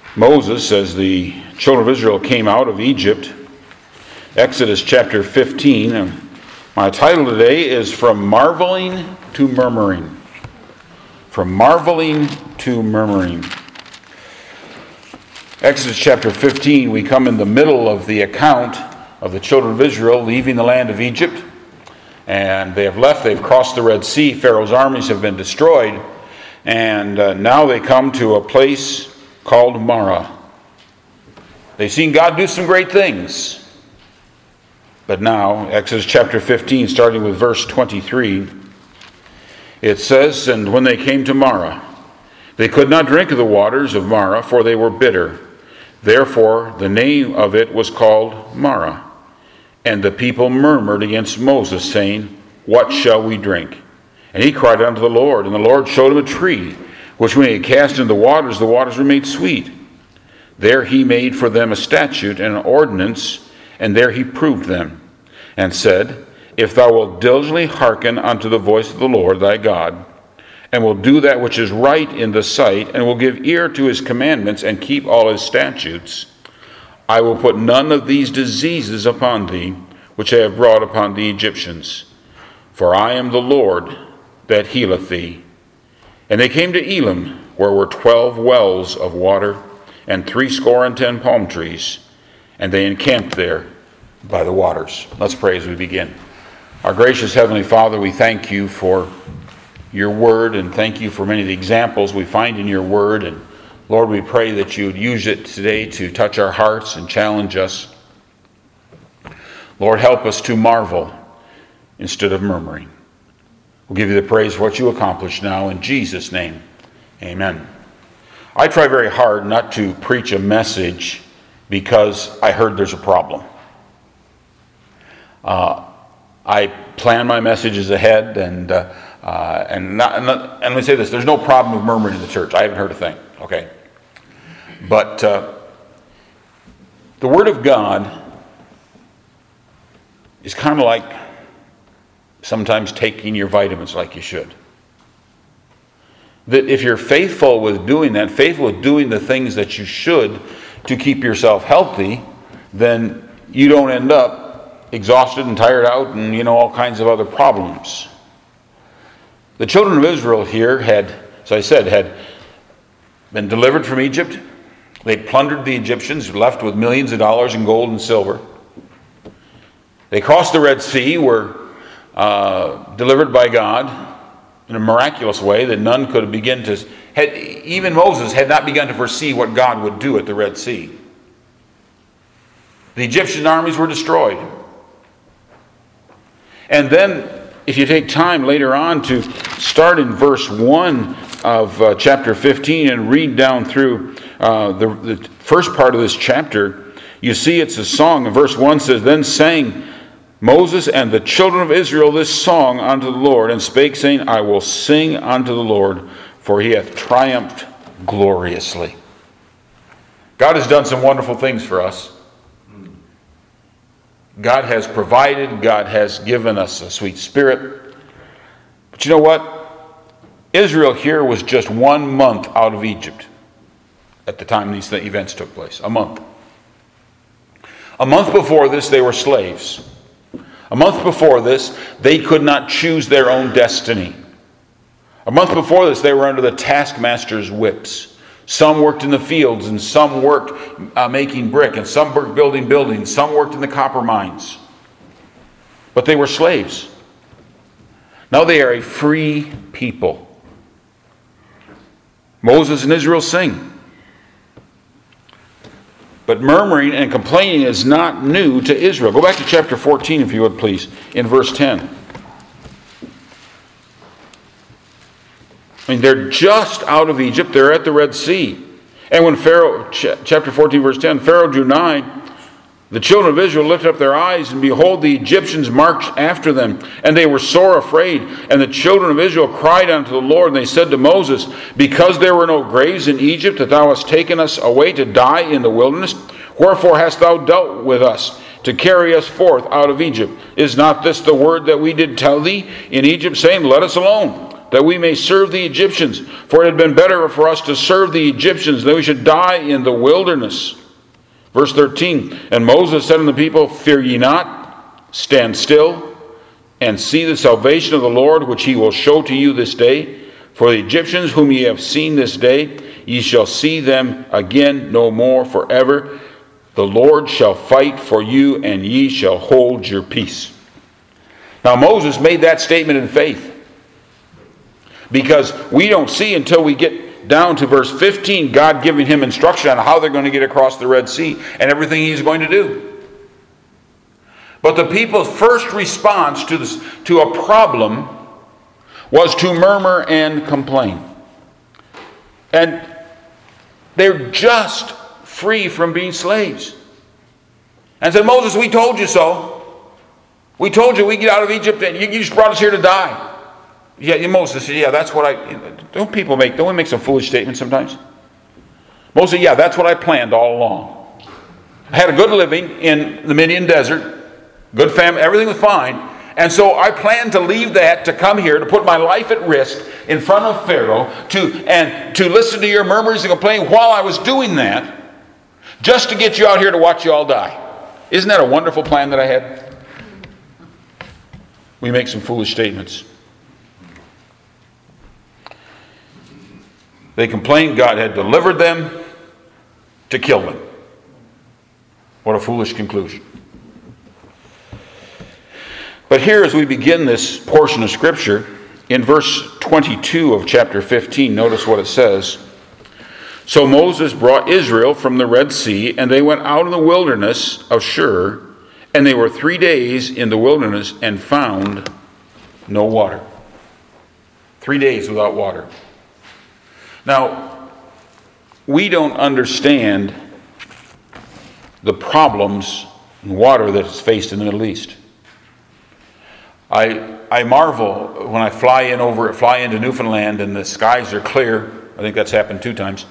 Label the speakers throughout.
Speaker 1: Moses, as the children of Israel came out of Egypt, Exodus chapter 15. And my title today is From Marveling to Murmuring. From Marveling to Murmuring. Exodus chapter 15, we come in the middle of the account of the children of Israel leaving the land of Egypt. And they have left, they've crossed the Red Sea, Pharaoh's armies have been destroyed, and now they come to a place called Marah. They've seen God do some great things. But now, Exodus chapter 15, starting with verse 23, it says, "And when they came to Marah, they could not drink of the waters of Marah, for they were bitter. Therefore the name of it was called Marah. And the people murmured against Moses, saying, What shall we drink? And he cried unto the Lord, and the Lord showed him a tree, which when he had cast into the waters were made sweet. There he made for them a statute and an ordinance, and there he proved them, and said, If thou wilt diligently hearken unto the voice of the Lord thy God, and will do that which is right in the sight, and will give ear to his commandments, and keep all his statutes, I will put none of these diseases upon thee, which I have brought upon the Egyptians. For I am the Lord that healeth thee. And they came to Elim, where were 12 wells of water, and 70 palm trees, and they encamped there by the waters." Let's pray as we begin. Our gracious Heavenly Father, we thank you for your word, and thank you for many of the examples we find in your word. And Lord, we pray that you would use it today to touch our hearts and challenge us. Lord, help us to marvel instead of murmuring. We'll give you the praise for what you accomplish now in Jesus' name. Amen. I try very hard not to preach a message because I heard there's a problem. I plan my messages ahead, and let me say this: there's no problem with murmuring in the church. I haven't heard a thing. Okay, but the Word of God is kind of like sometimes taking your vitamins like you should. That if you're faithful with doing that, faithful with doing the things that you should to keep yourself healthy, then you don't end up exhausted and tired out and, all kinds of other problems. The children of Israel here had, as I said, had been delivered from Egypt. They plundered the Egyptians, left with millions of dollars in gold and silver. They crossed the Red Sea, were delivered by God in a miraculous way that none could begin to, even Moses had not begun to foresee what God would do at the Red Sea. The Egyptian armies were destroyed. And then, if you take time later on to start in verse 1 of chapter 15 and read down through the first part of this chapter, you see it's a song. And verse 1 says, "Then sang Moses and the children of Israel this song unto the Lord, and spake, saying, I will sing unto the Lord, for he hath triumphed gloriously." God has done some wonderful things for us. God has provided. God has given us a sweet spirit. But you know what? Israel here was just 1 month out of Egypt at the time these events took place. A month. A month before this, they were slaves. A month before this, they could not choose their own destiny. A month before this, they were under the taskmaster's whips. Some worked in the fields, and some worked making brick, and some worked building buildings, some worked in the copper mines. But they were slaves. Now they are a free people. Moses and Israel sing. But murmuring and complaining is not new to Israel. Go back to chapter 14, if you would, please, in verse 10. They're just out of Egypt. They're at the Red Sea. And when Pharaoh, chapter 14, verse 10, Pharaoh drew nigh, the children of Israel lifted up their eyes, and behold, the Egyptians marched after them. And they were sore afraid. And the children of Israel cried unto the Lord, and they said to Moses, Because there were no graves in Egypt, that thou hast taken us away to die in the wilderness, wherefore hast thou dealt with us to carry us forth out of Egypt? Is not this the word that we did tell thee in Egypt, saying, Let us alone, that we may serve the Egyptians. For it had been better for us to serve the Egyptians than we should die in the wilderness. Verse 13, and Moses said unto the people, fear ye not, stand still, and see the salvation of the Lord, which he will show to you this day. For the Egyptians whom ye have seen this day, ye shall see them again no more forever. The Lord shall fight for you, and ye shall hold your peace. Now Moses made that statement in faith, because we don't see until we get down to verse 15, God giving him instruction on how they're going to get across the Red Sea and everything he's going to do. But the people's first response to a problem was to murmur and complain. And they're just free from being slaves. And said, Moses, we told you so. We told you we get out of Egypt and you just brought us here to die. Yeah, Moses said, yeah, that's what don't we make some foolish statements sometimes? Moses said, yeah, that's what I planned all along. I had a good living in the Midian desert, good family, everything was fine. And so I planned to leave that, to come here, to put my life at risk in front of Pharaoh, to listen to your murmurs and complaining while I was doing that, just to get you out here to watch you all die. Isn't that a wonderful plan that I had? We make some foolish statements. They complained God had delivered them to kill them. What a foolish conclusion. But here, as we begin this portion of Scripture, in verse 22 of chapter 15, notice what it says. So Moses brought Israel from the Red Sea, and they went out in the wilderness of Shur, and they were 3 days in the wilderness and found no water. 3 days without water. Now, we don't understand the problems in water that is faced in the Middle East. I marvel when I fly into Newfoundland and the skies are clear. I think that's happened 2 times.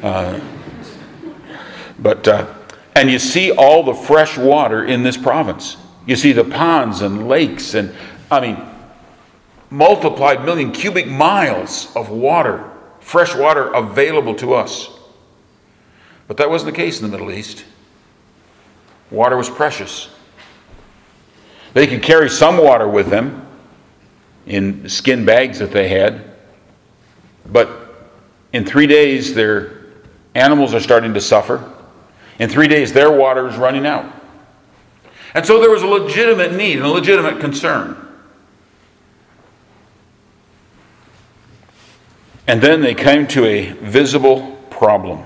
Speaker 1: And you see all the fresh water in this province. You see the ponds and lakes and, multiplied million cubic miles of water, fresh water available to us. But that wasn't the case in the Middle East. Water was precious. They could carry some water with them in skin bags that they had. But in 3 days, their animals are starting to suffer. In 3 days, their water is running out. And so there was a legitimate need and a legitimate concern. And then they came to a visible problem.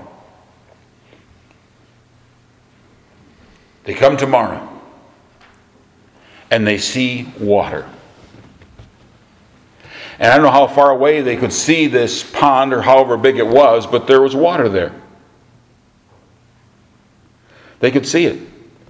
Speaker 1: They come tomorrow and they see water. And I don't know how far away they could see this pond or however big it was, but there was water there. They could see it.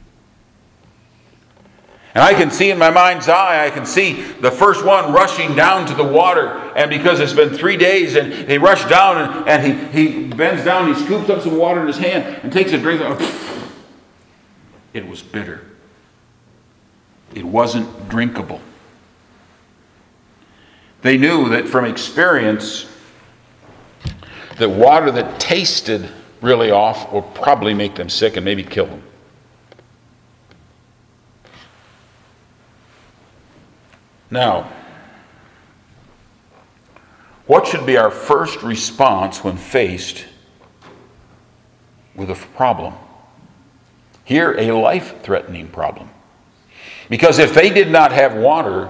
Speaker 1: And I can see in my mind's eye, I can see the first one rushing down to the water. And because it's been 3 days, and he rushed down and he bends down, he scoops up some water in his hand and takes a drink. It was bitter. It wasn't drinkable. They knew that from experience that water that tasted really off would probably make them sick and maybe kill them. Now, what should be our first response when faced with a problem? Here, a life-threatening problem. Because if they did not have water,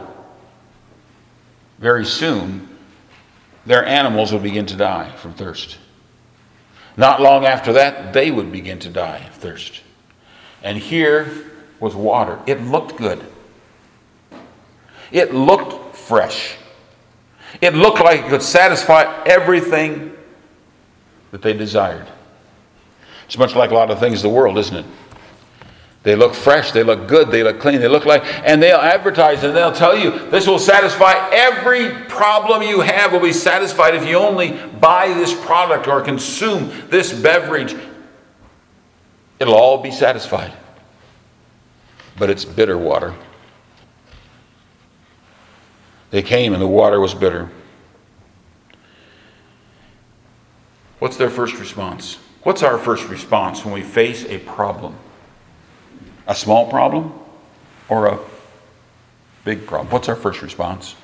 Speaker 1: very soon, their animals would begin to die from thirst. Not long after that, they would begin to die of thirst. And here was water. It looked good. It looked fresh. It looked like it could satisfy everything that they desired. It's much like a lot of things in the world, isn't it? They look fresh, they look good, they look clean, they look like, and they'll advertise and they'll tell you this will satisfy every problem you have will be satisfied if you only buy this product or consume this beverage. It'll all be satisfied. But it's bitter water. They came and the water was bitter. What's their first response? What's our first response when we face a problem? A small problem or a big problem? What's our first response?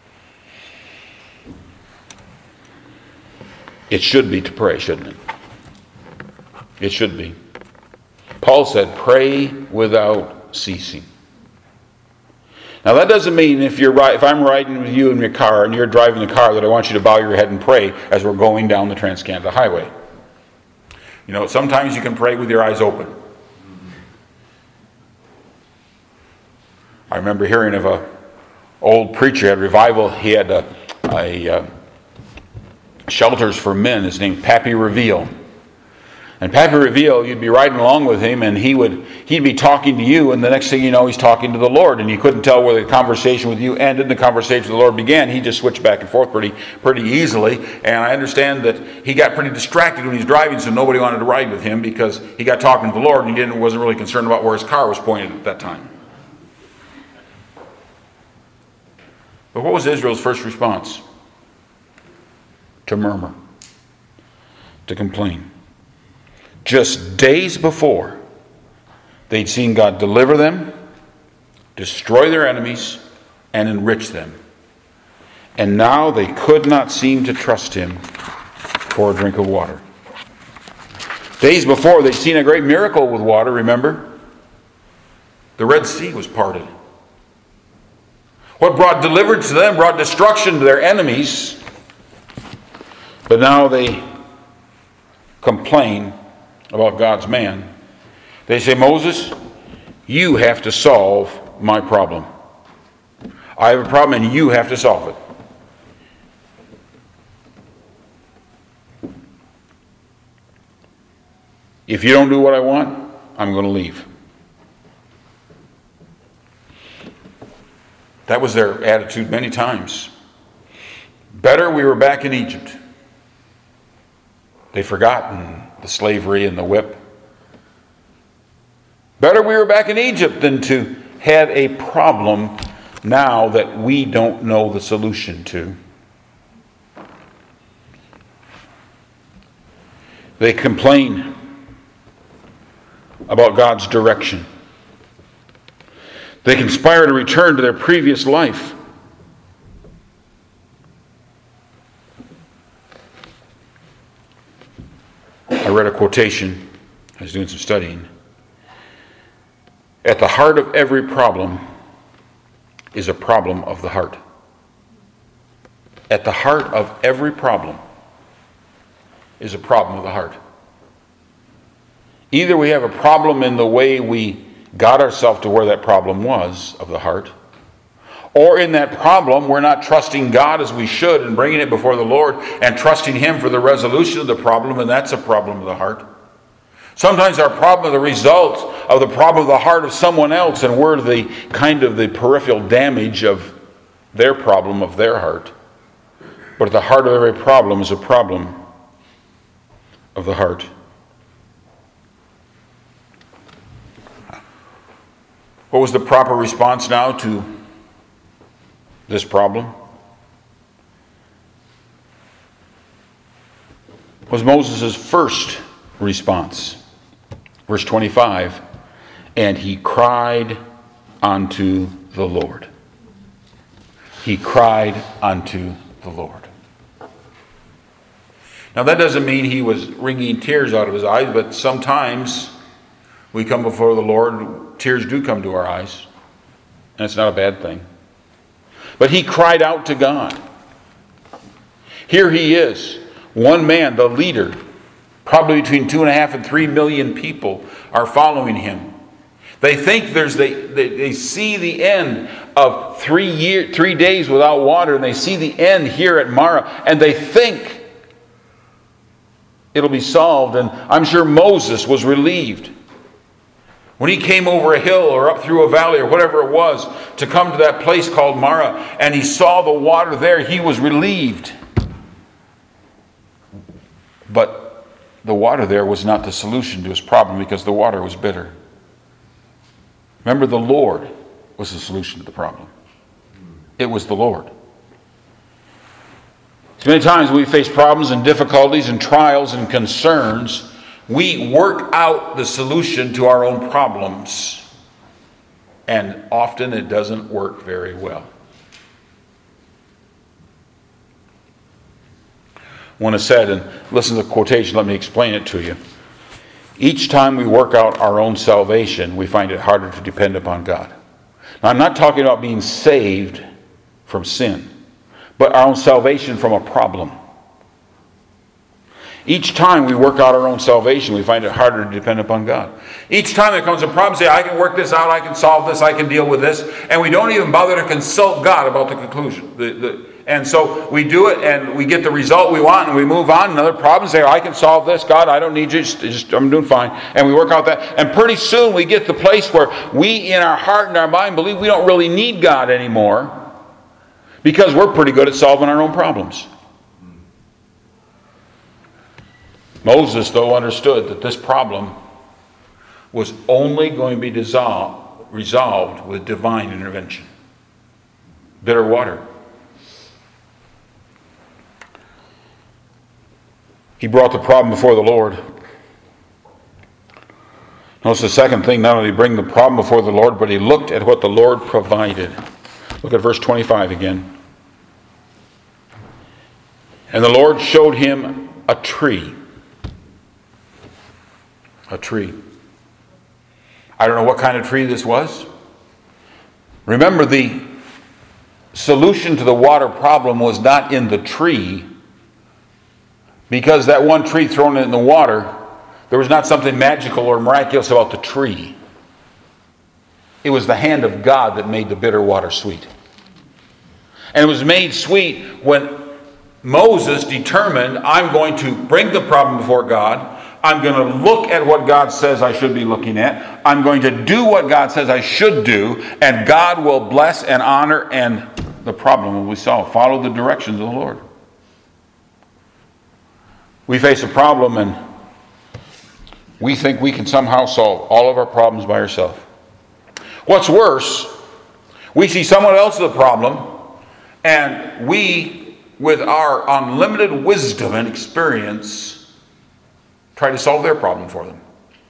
Speaker 1: It should be to pray, shouldn't it? It should be. Paul said, pray without ceasing. Now that doesn't mean if I'm riding with you in your car and you're driving the car that I want you to bow your head and pray as we're going down the Trans-Canada Highway. You know, sometimes you can pray with your eyes open. I remember hearing of an old preacher at revival. He had a shelters for men. His name, Pappy Reveal. And Pappy Reveal, you'd be riding along with him, and he'd be talking to you, and the next thing you know, he's talking to the Lord, and you couldn't tell where the conversation with you ended and the conversation with the Lord began. He just switched back and forth pretty easily, and I understand that he got pretty distracted when he was driving, so nobody wanted to ride with him because he got talking to the Lord, and he wasn't really concerned about where his car was pointed at that time. But what was Israel's first response? To murmur, to complain. Just days before, they'd seen God deliver them, destroy their enemies, and enrich them. And now they could not seem to trust Him for a drink of water. Days before, they'd seen a great miracle with water, remember? The Red Sea was parted. What brought deliverance to them brought destruction to their enemies. But now they complain about God's man. They say, Moses, you have to solve my problem. I have a problem and you have to solve it. If you don't do what I want, I'm going to leave. That was their attitude many times. Better we were back in Egypt. They'd forgotten the slavery and the whip. Better we were back in Egypt than to have a problem now that we don't know the solution to. They complain about God's direction. They conspire to return to their previous life. I read a quotation. I was doing some studying. At the heart of every problem is a problem of the heart. At the heart of every problem is a problem of the heart. Either we have a problem in the way we got ourselves to where that problem was of the heart, or in that problem we're not trusting God as we should and bringing it before the Lord and trusting Him for the resolution of the problem, and that's a problem of the heart. Sometimes our problem is the result of the problem of the heart of someone else, and we're the kind of the peripheral damage of their problem of their heart. But at the heart of every problem is a problem of the heart. What was the proper response now to this problem? Was Moses' first response. Verse 25, and he cried unto the Lord. He cried unto the Lord. Now that doesn't mean he was wringing tears out of his eyes, but sometimes we come before the Lord, tears do come to our eyes. And it's not a bad thing. But he cried out to God. Here he is, one man, the leader. Probably between 2.5 and 3 million people are following him. They think they see the end of 3 days without water, and they see the end here at Marah, and they think it'll be solved. And I'm sure Moses was relieved when he came over a hill or up through a valley or whatever it was to come to that place called Marah, and he saw the water there. He was relieved. But the water there was not the solution to his problem, because the water was bitter. Remember, the Lord was the solution to the problem. It was the Lord. Many times we face problems and difficulties and trials and concerns. We work out the solution to our own problems. And often it doesn't work very well. One is said, and listen to the quotation, let me explain it to you. Each time we work out our own salvation, we find it harder to depend upon God. Now, I'm not talking about being saved from sin, but our own salvation from a problem. Each time we work out our own salvation, we find it harder to depend upon God. Each time there comes a problem, say, I can work this out, I can solve this, I can deal with this, and we don't even bother to consult God about the conclusion. And so we do it, and we get the result we want, and we move on. Another problem, say, I can solve this, God, I don't need you, just I'm doing fine. And we work out that, and pretty soon we get to the place where we, in our heart and our mind, believe we don't really need God anymore, because we're pretty good at solving our own problems. Moses, though, understood that this problem was only going to be resolved with divine intervention. Bitter water. He brought the problem before the Lord. Notice the second thing, not only did he bring the problem before the Lord, but he looked at what the Lord provided. Look at verse 25 again. And the Lord showed him a tree. A tree. I don't know what kind of tree this was. Remember, the solution to the water problem was not in the tree, because that one tree thrown in the water, there was not something magical or miraculous about the tree. It was the hand of God that made the bitter water sweet. And it was made sweet when Moses determined, I'm going to bring the problem before God. I'm going to look at what God says I should be looking at. I'm going to do what God says I should do. And God will bless and honor, and the problem will be solved. Follow the directions of the Lord. We face a problem and we think we can somehow solve all of our problems by ourselves. What's worse, we see someone else's problem, and we, with our unlimited wisdom and experience, try to solve their problem for them.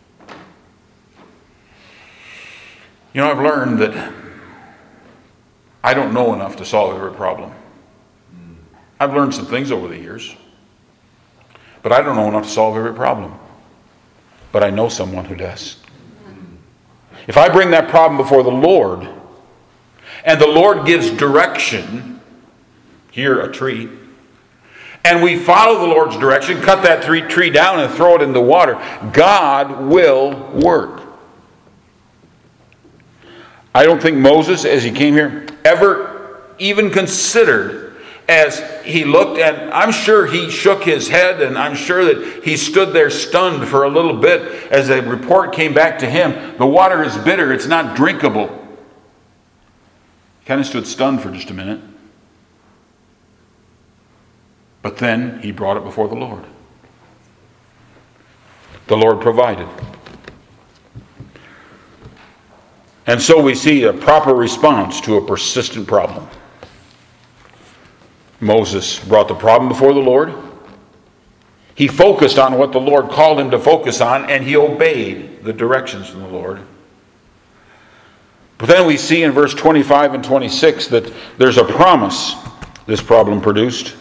Speaker 1: You know, I've learned that I don't know enough to solve every problem. I've learned some things over the years, but I don't know enough to solve every problem. But I know someone who does. If I bring that problem before the Lord, and the Lord gives direction, here a tree, and we follow the Lord's direction, cut that tree down and throw it in the water, God will work. I don't think Moses, as he came here, ever even considered, as he looked, and I'm sure he shook his head, and I'm sure that he stood there stunned for a little bit as a report came back to him. The water is bitter, it's not drinkable. He kind of stood stunned for just a minute. But then he brought it before the Lord. The Lord provided. And so we see a proper response to a persistent problem. Moses brought the problem before the Lord. He focused on what the Lord called him to focus on, and he obeyed the directions from the Lord. But then we see in verse 25 and 26 that there's a promise this problem produced.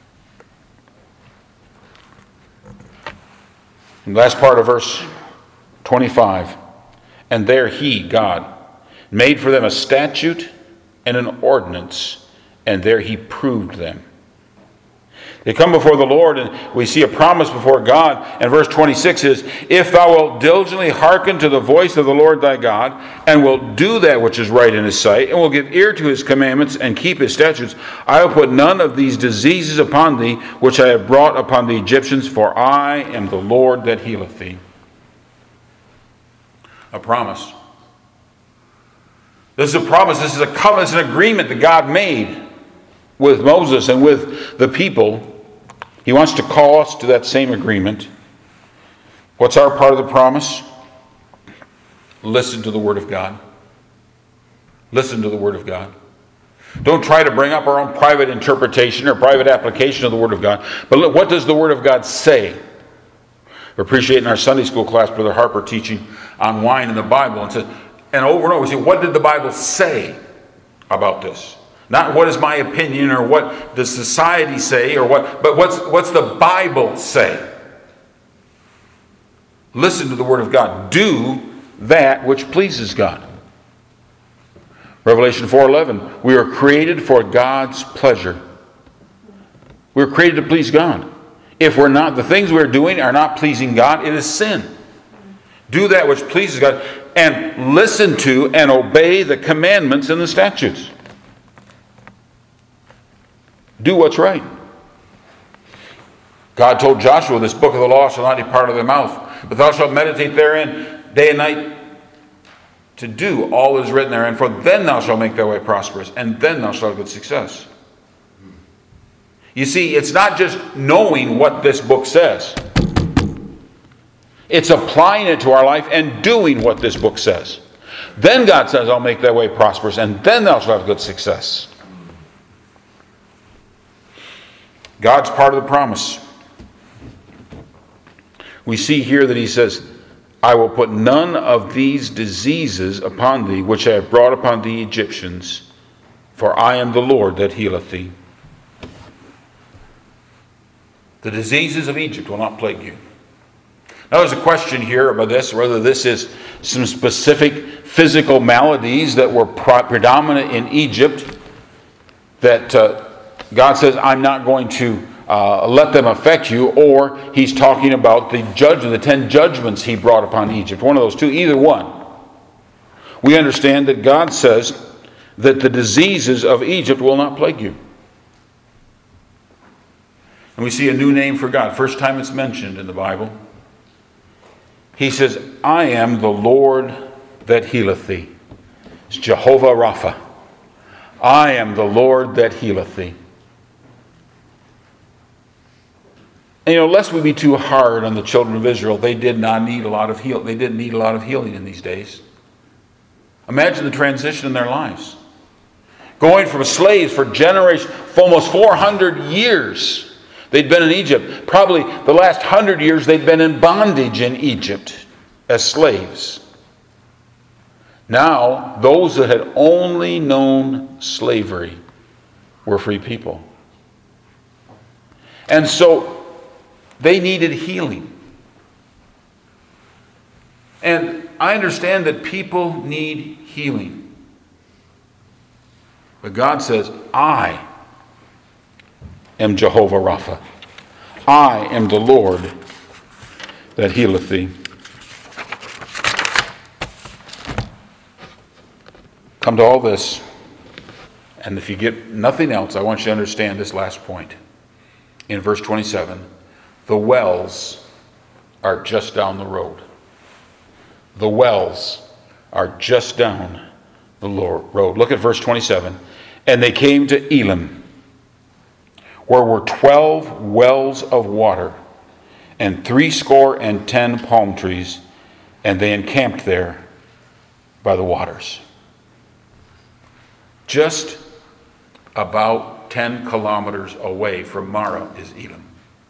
Speaker 1: In the last part of verse 25, and there he, God, made for them a statute and an ordinance, and there he proved them. They come before the Lord, and we see a promise before God. And verse 26 is, if thou wilt diligently hearken to the voice of the Lord thy God, and wilt do that which is right in his sight, and will give ear to his commandments, and keep his statutes, I will put none of these diseases upon thee, which I have brought upon the Egyptians, for I am the Lord that healeth thee. A promise. This is a promise. This is a covenant. It's an agreement that God made with Moses and with the people. He wants to call us to that same agreement. What's our part of the promise? Listen to the Word of God. Listen to the Word of God. Don't try to bring up our own private interpretation or private application of the Word of God. But look, what does the Word of God say? We're appreciating our Sunday school class, Brother Harper teaching on wine in the Bible, and says, and over we say, what did the Bible say about this? Not what is my opinion or what does society say or what, but what's the Bible say? Listen to the Word of God. Do that which pleases God. Revelation 4:11, we are created for God's pleasure. We're created to please God. If we're not, the things we're doing are not pleasing God, it is sin. Do that which pleases God and listen to and obey the commandments and the statutes. Do what's right. God told Joshua, this book of the law shall not depart out of thy mouth, but thou shalt meditate therein day and night to do all that is written therein, for then thou shalt make thy way prosperous, and then thou shalt have good success. You see, it's not just knowing what this book says. It's applying it to our life and doing what this book says. Then God says, I'll make thy way prosperous, and then thou shalt have good success. God's part of the promise. We see here that he says, I will put none of these diseases upon thee, which I have brought upon the Egyptians, for I am the Lord that healeth thee. The diseases of Egypt will not plague you. Now there's a question here about this, whether this is some specific physical maladies that were predominant in Egypt, that God says, I'm not going to let them affect you, or he's talking about the 10 judgments he brought upon Egypt. One of those two, either one. We understand that God says that the diseases of Egypt will not plague you. And we see a new name for God. First time it's mentioned in the Bible. He says, I am the Lord that healeth thee. It's Jehovah Rapha. I am the Lord that healeth thee. And lest we be too hard on the children of Israel, they did not need a lot of healing. They didn't need a lot of healing in these days. Imagine the transition in their lives. Going from slaves for generations, for almost 400 years, they'd been in Egypt. Probably the last 100 years they'd been in bondage in Egypt as slaves. Now, those that had only known slavery were free people. And so, they needed healing. And I understand that people need healing. But God says, I am Jehovah Rapha. I am the Lord that healeth thee. Come to all this, and if you get nothing else, I want you to understand this last point. In verse 27, the wells are just down the road. The wells are just down the road. Look at verse 27. And they came to Elim, where were 12 wells of water, and 70 palm trees, and they encamped there by the waters. Just about 10 kilometers away from Marah is Elim.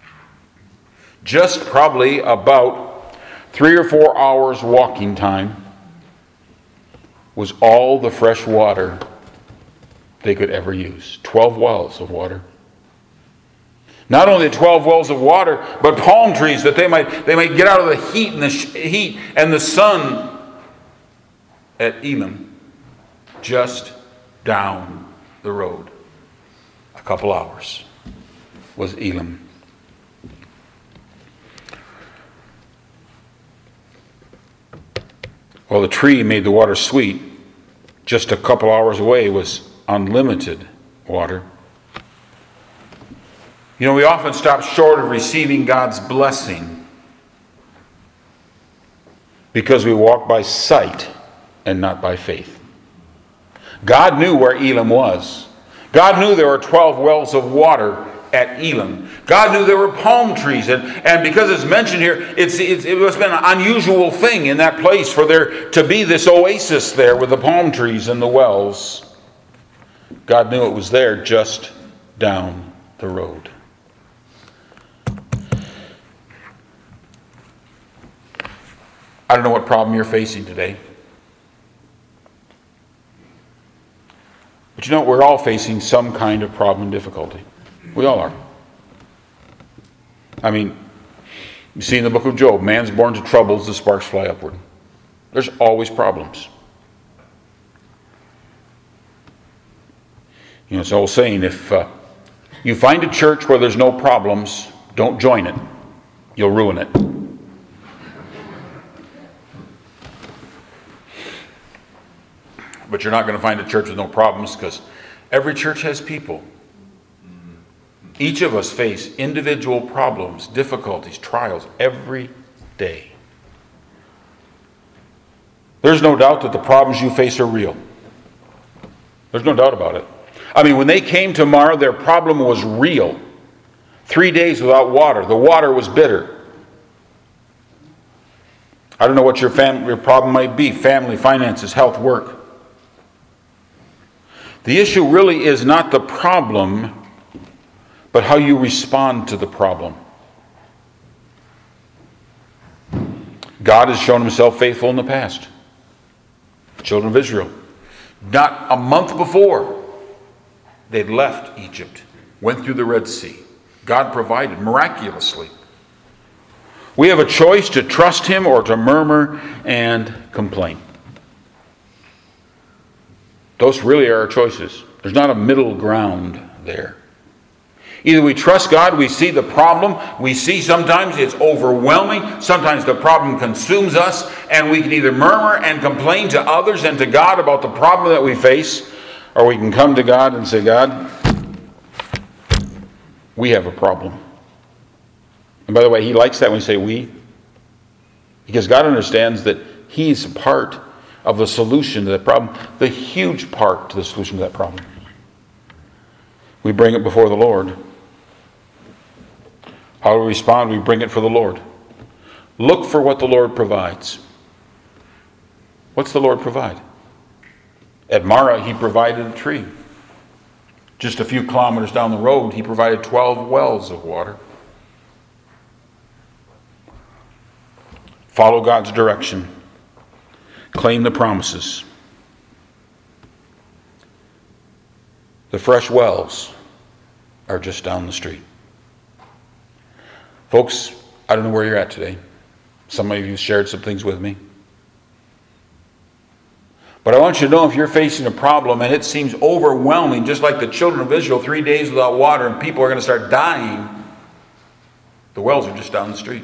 Speaker 1: Just probably about 3 or 4 hours walking time was all the fresh water they could ever use. 12 wells of water. Not only 12 wells of water, but palm trees that they might get out of the heat and the sun at Elim, just down the road. A couple hours was Elim. Well, the tree made the water sweet. Just a couple hours away was unlimited water. We often stop short of receiving God's blessing because we walk by sight and not by faith. God knew where Elim was. God knew there were 12 wells of water at Elim. God knew there were palm trees, and because it's mentioned here, it must have been an unusual thing in that place for there to be this oasis there with the palm trees and the wells. God knew it was there just down the road. I don't know what problem you're facing today. But you know, we're all facing some kind of problem and difficulty. We all are. I mean, you see in the book of Job, man's born to troubles, the sparks fly upward. There's always problems. You know, it's an old saying, if you find a church where there's no problems, don't join it. You'll ruin it. But you're not going to find a church with no problems, because every church has people. Each of us face individual problems, difficulties, trials every day. There's no doubt that the problems you face are real. There's no doubt about it. I mean, when they came to Marah, their problem was real. 3 days without water. The water was bitter. I don't know what your problem might be. Family, finances, health, work. The issue really is not the problem, but how you respond to the problem. God has shown himself faithful in the past. The children of Israel, not a month before, they'd left Egypt, went through the Red Sea. God provided miraculously. We have a choice to trust him or to murmur and complain. Those really are our choices. There's not a middle ground there. Either we trust God, we see the problem, we see sometimes it's overwhelming, sometimes the problem consumes us, and we can either murmur and complain to others and to God about the problem that we face, or we can come to God and say, God, we have a problem. And by the way, he likes that when we say we, because God understands that he's a part of the solution to that problem, the huge part to the solution to that problem. We bring it before the Lord. How do we respond? We bring it for the Lord. Look for what the Lord provides. What's the Lord provide? At Marah, he provided a tree. Just a few kilometers down the road, he provided 12 wells of water. Follow God's direction. Claim the promises. The fresh wells are just down the street. Folks, I don't know where you're at today. Some of you shared some things with me. But I want you to know, if you're facing a problem and it seems overwhelming, just like the children of Israel, 3 days without water and people are going to start dying, the wells are just down the street.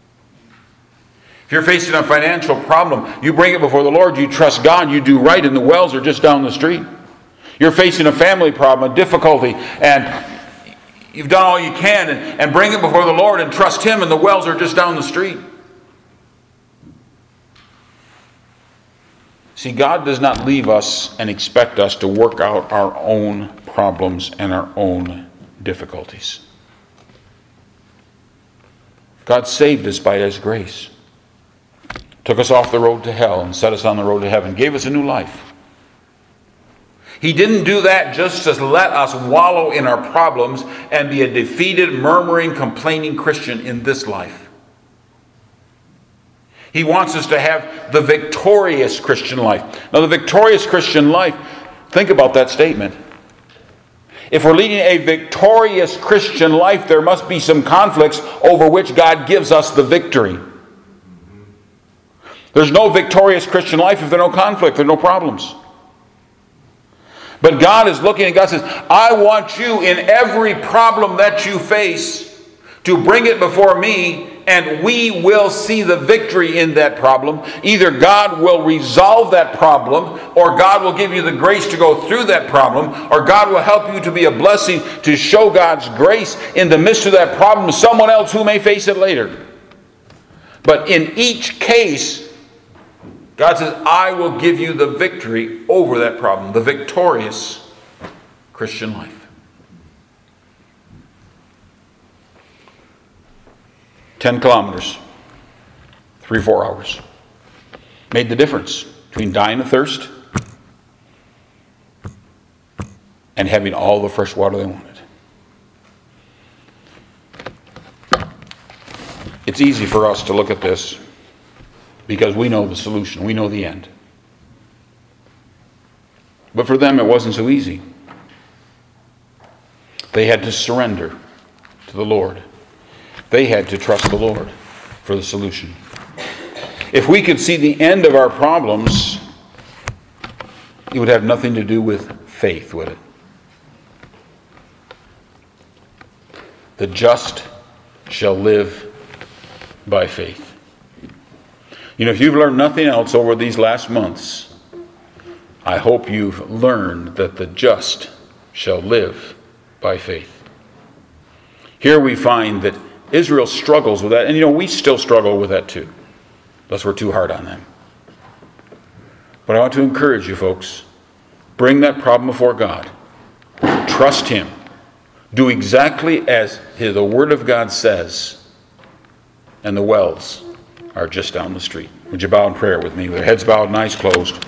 Speaker 1: If you're facing a financial problem, you bring it before the Lord, you trust God, you do right, and the wells are just down the street. You're facing a family problem, a difficulty, and you've done all you can, and bring it before the Lord and trust him, and the wells are just down the street. See, God does not leave us and expect us to work out our own problems and our own difficulties. God saved us by his grace. Took us off the road to hell and set us on the road to heaven. Gave us a new life. He didn't do that just to let us wallow in our problems and be a defeated, murmuring, complaining Christian in this life. He wants us to have the victorious Christian life. Now, the victorious Christian life, think about that statement. If we're leading a victorious Christian life, there must be some conflicts over which God gives us the victory. There's no victorious Christian life if there's no conflict, there's no problems. But God is looking and God says, I want you in every problem that you face to bring it before me, and we will see the victory in that problem. Either God will resolve that problem, or God will give you the grace to go through that problem, or God will help you to be a blessing to show God's grace in the midst of that problem to someone else who may face it later. But in each case, God says, I will give you the victory over that problem, the victorious Christian life. "10 kilometers, 3-4 hours. Made the difference between dying of thirst and having all the fresh water they wanted. It's easy for us to look at this because we know the solution. We know the end. But for them, it wasn't so easy. They had to surrender to the Lord. They had to trust the Lord for the solution. If we could see the end of our problems, it would have nothing to do with faith, would it? The just shall live by faith. You know, if you've learned nothing else over these last months, I hope you've learned that the just shall live by faith. Here we find that Israel struggles with that, and you know, we still struggle with that too, unless we're too hard on them. But I want to encourage you folks, bring that problem before God. Trust Him. Do exactly as the Word of God says, and the wells are just down the street. Would you bow in prayer with me with your heads bowed and eyes closed?